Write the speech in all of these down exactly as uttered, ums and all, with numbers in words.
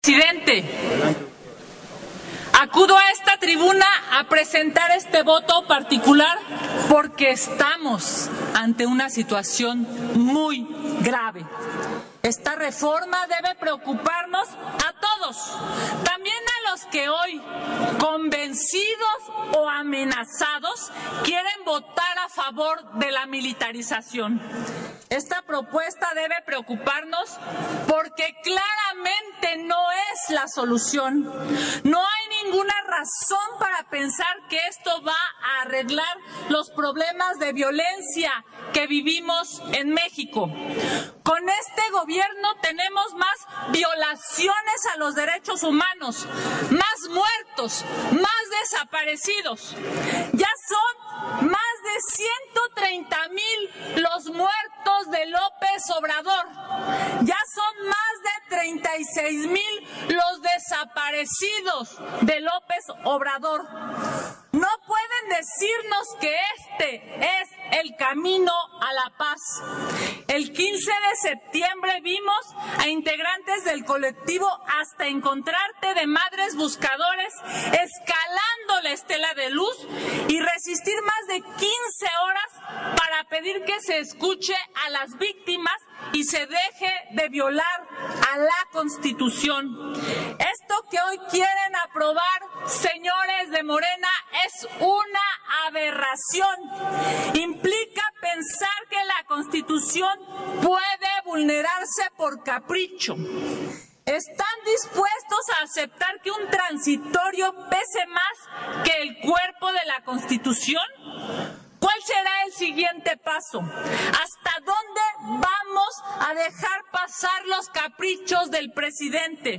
Presidente, acudo a esta tribuna a presentar este voto particular porque estamos ante una situación muy grave. Esta reforma debe preocuparnos a todos, también a los que hoy, convencidos o amenazados, quieren votar a favor de la militarización. Esta propuesta debe preocuparnos porque claramente no es la solución. No hay ninguna razón para pensar que esto va a arreglar los problemas de violencia que vivimos en México. Con este gobierno tenemos más violaciones a los derechos humanos, más muertos, más desaparecidos. Ya son más de ciento treinta mil los muertos de López Obrador. Ya son más de treinta y seis mil los desaparecidos de López Obrador. No pueden decirnos que este es el camino a la paz. El quince de septiembre vimos a integrantes del colectivo Hasta Encontrarte de Madres Buscadores escalando la estela de luz y resistir más de quince horas para pedir que se escuche a las víctimas y se deje de violar a la Constitución. Esto que hoy quieren aprobar, señores de Morena, es una aberración. Implica pensar que la Constitución puede vulnerarse por capricho. ¿Están dispuestos a aceptar que un transitorio pese más que el cuerpo de la Constitución? ¿Cuál será el siguiente paso? ¿Hasta dónde vamos a dejar pasar los caprichos del presidente?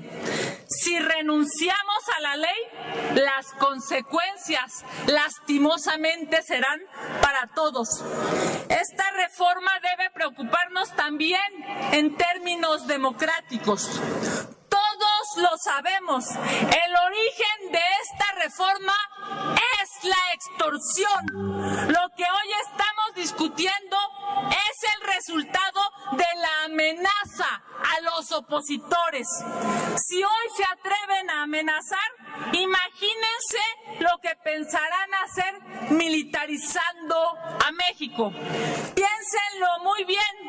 Si renunciamos a la ley, las consecuencias lastimosamente serán para todos. Esta reforma debe preocuparnos también en términos democráticos. Todos lo sabemos, el origen de esta reforma es la extorsión. Lo que hoy estamos discutiendo es el resultado de la amenaza a los opositores. Si hoy se atreven a amenazar, imagínense lo que pensarán hacer militarizando a México. Piénsenlo muy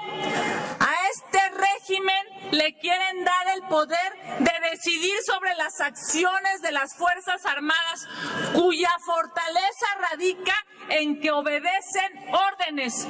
bien. A este régimen le quieren dar el poder de decidir sobre las acciones de las Fuerzas Armadas, cuya fortaleza radica en que obedecen órdenes.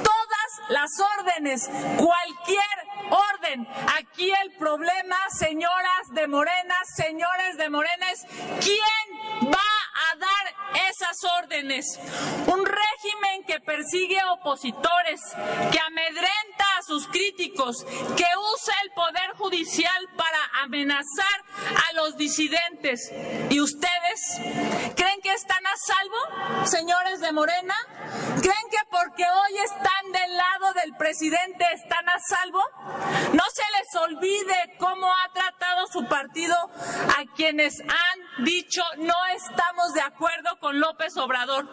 Todas las órdenes, cualquier orden. Aquí el problema, señoras de Morena, señores de Morena, es ¿quién va a dar esas órdenes? Un régimen que persigue a opositores, que amedrenta a sus críticos, que usa el poder judicial para amenazar a los disidentes. ¿Y ustedes creen que están a salvo, señores de Morena? ¿Creen que porque hoy están del lado del presidente están a salvo? No se les olvide cómo ha tratado su partido a quienes han dicho no estamos de acuerdo con López Obrador.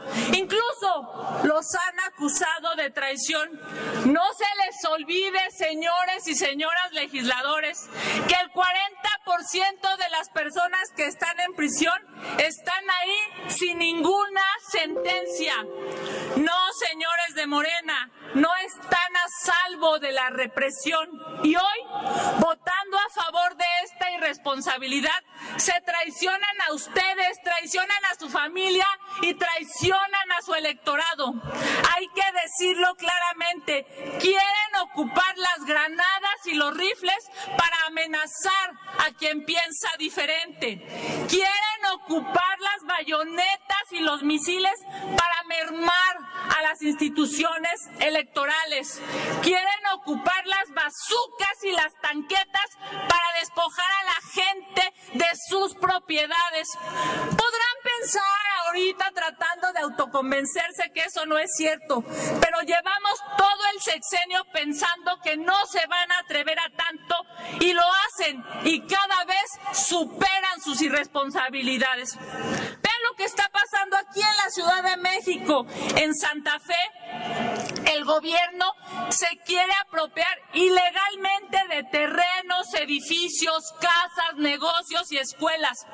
Incluso los han acusado de traición. No se les olvide, señores y señoras legisladores, que el cuarenta por ciento de las personas que están en prisión están ahí sin ninguna sentencia. No, señores de Morena, no están a salvo de la represión. Y hoy, votando a favor de esta irresponsabilidad, se traicionan a ustedes, traicionan a su familia y traicionan a su electorado. Hay que decirlo claramente, quieren ocupar las granadas y los rifles para amenazar a quien piensa diferente. Quieren ocupar las bayonetas y los misiles para mermar a las instituciones electorales. Quieren ocupar las bazucas y las tanquetas para despojar a la gente de sus propiedades. Podrán pensar ahorita tratando de autoconvencerse que eso no es cierto, pero llevamos todo el sexenio pensando que no se van a atrever a tanto y lo hacen y cada vez superan sus irresponsabilidades. Vean lo que está pasando aquí en la Ciudad de México, en Santa Fe. El el gobierno se quiere apropiar ilegalmente de terrenos, edificios, casas, negocios y escuelas.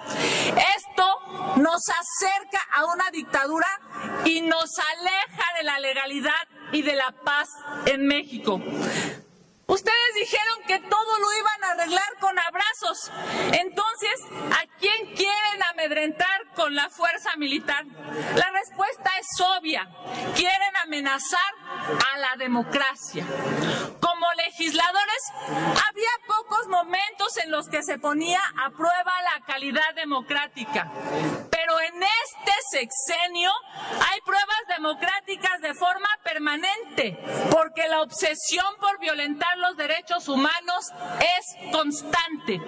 Esto nos acerca a una dictadura y nos aleja de la legalidad y de la paz en México. Ustedes dijeron que todo lo iban a arreglar con abrazos. Entonces, ¿a quién quieren amedrentar con la fuerza militar? La respuesta es obvia. Quieren amenazar a la democracia. Como legisladores, había pocos momentos en los que se ponía a prueba la calidad democrática. Pero en este sexenio hay pruebas democráticas de forma permanente, porque la obsesión por violentar los derechos humanos es constante.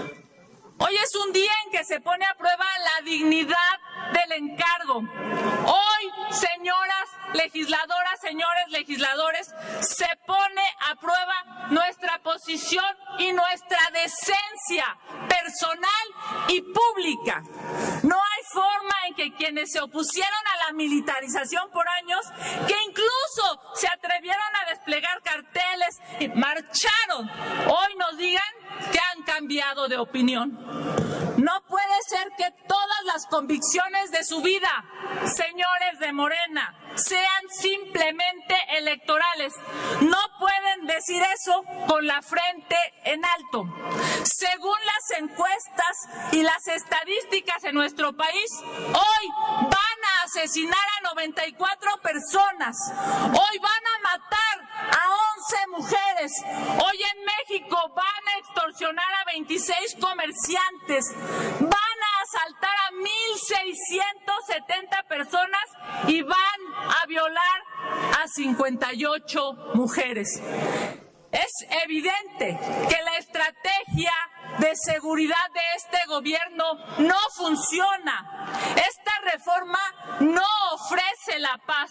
Hoy es un día en que se pone a prueba la dignidad del encargo. Hoy, señoras legisladoras, señores legisladores, se pone a prueba nuestra posición y nuestra decencia personal y pública. No hay forma en que quienes se opusieron a la militarización por años, que incluso se atrevieron a desplegar carteles y marcharon, hoy nos digan que han cambiado de opinión. No puede ser que todas las convicciones de su vida, señores de Morena, sean simplemente electorales. No pueden decir eso con la frente en alto. Según las encuestas y las estadísticas en nuestro país, hoy van a asesinar a noventa y cuatro personas. Hoy van a matar a once mujeres. Hoy en México van a extorsionar a veintiséis comerciantes. Van a asaltar a mil seiscientas setenta personas y van a violar a cincuenta y ocho mujeres. Es evidente que la estrategia de seguridad de este gobierno no funciona. Esta reforma no ofrece la paz.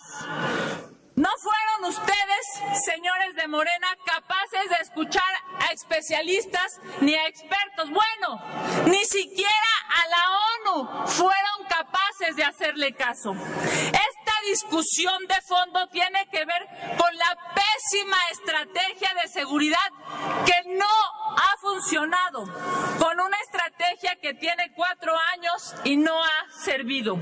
¿No fueron ustedes, señores de Morena, capaces de escuchar a especialistas ni a expertos? Bueno, ni siquiera a la ONU fueron capaces de hacerle caso. Esta discusión de fondo tiene que ver con la pésima estrategia de seguridad que no ha funcionado, con una estrategia que tiene cuatro años y no ha servido.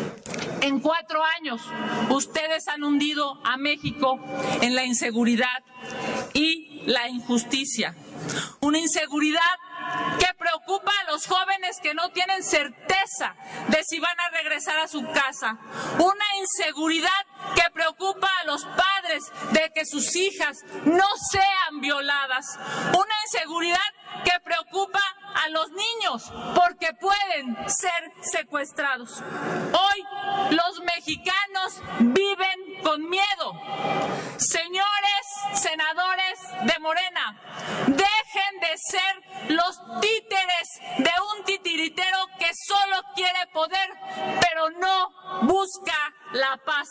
En cuatro años, ustedes han hundido a México en la inseguridad y la injusticia. Una inseguridad que preocupa a los jóvenes que no tienen certeza de si van a regresar a su casa. Una inseguridad que preocupa a los padres de que sus hijas no sean violadas. Una inseguridad que preocupa a los niños porque pueden ser secuestrados. Hoy los mexicanos viven con miedo. Señores senadores de Morena, dejen de ser los títeres de un titiritero que solo quiere poder, pero no busca la paz.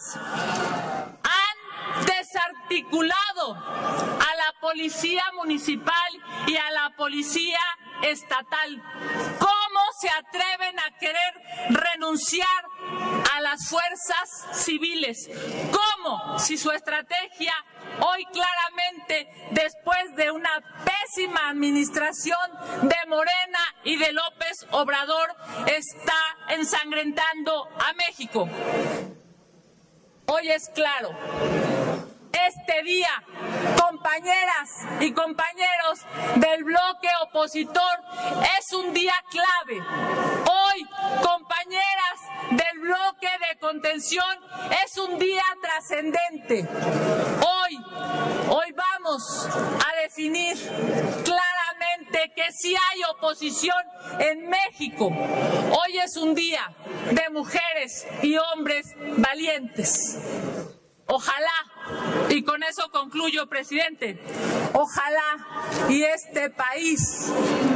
Han desarticulado a la policía municipal y a la policía estatal. ¿Cómo se atreven a querer renunciar a las fuerzas civiles? ¿Cómo? Si su estrategia hoy claramente, después de una pésima administración de Morena y de López Obrador, está ensangrentando a México. Hoy es claro. Este día, compañeras y compañeros del bloque opositor, es un día clave. Hoy, compañeras del bloque de contención, es un día trascendente. Hoy, hoy vamos a definir claramente que sí hay oposición en México. Hoy es un día de mujeres y hombres valientes. Ojalá, y con eso concluyo, presidente, ojalá y este país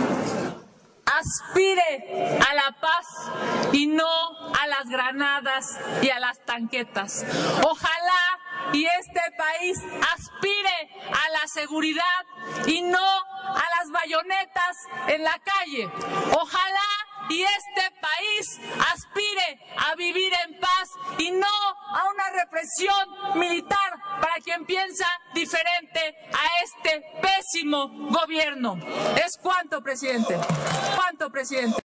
aspire a la paz y no a las granadas y a las tanquetas. Ojalá y este país aspire a la seguridad y no a las bayonetas en la calle. Ojalá y este país aspire a vivir en paz y no a una represión militar para quien piensa diferente a este pésimo gobierno. Es cuanto, presidente. Cuánto, presidente.